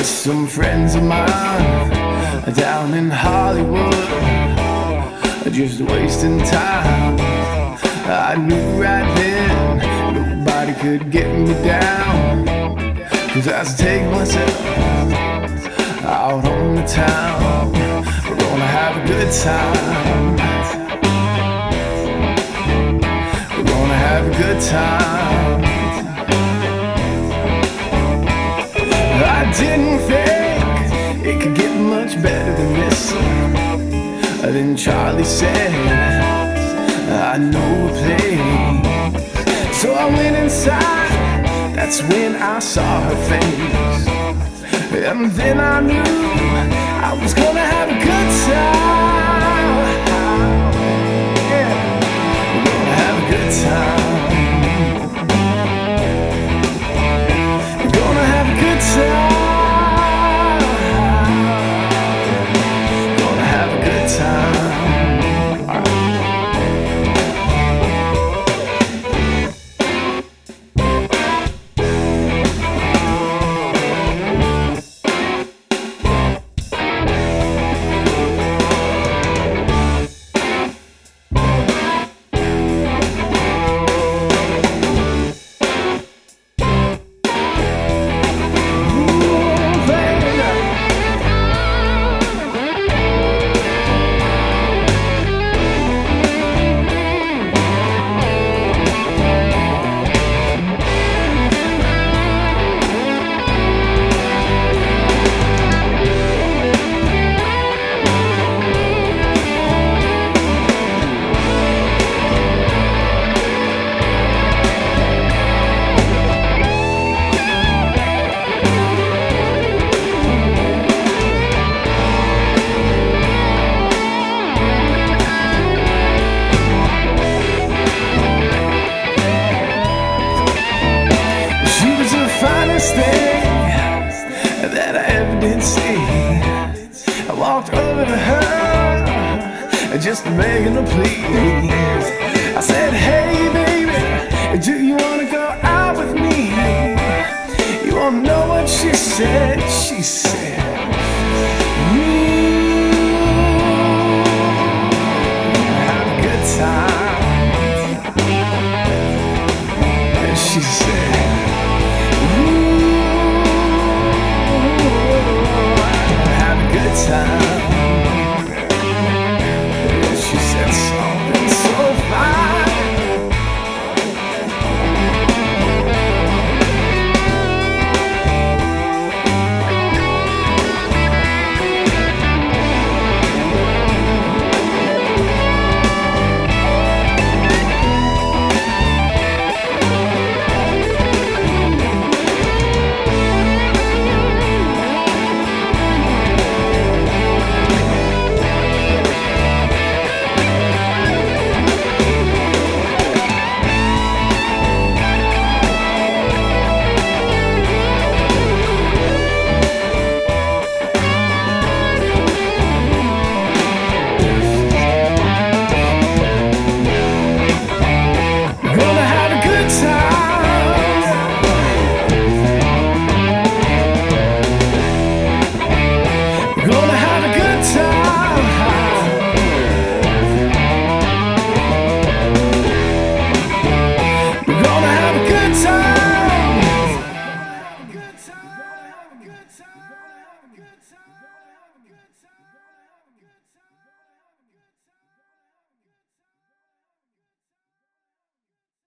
Some friends of mine down in Hollywood are just wasting time. I knew right then nobody could get me down, 'cause I take myself out on the town. We're gonna have a good time. We're gonna have a good time. I didn't think it could get much better than this. Then Charlie said, I know a place. So I went inside, that's when I saw her face. And then I knew I was gonna have a good time. Yeah, we're gonna have a good time. We're gonna have a good time. Gonna have a good time. Thing that I ever did see. I walked over to her just begging her please. I said, hey baby, do you wanna go out with me? You wanna know what she said? She said,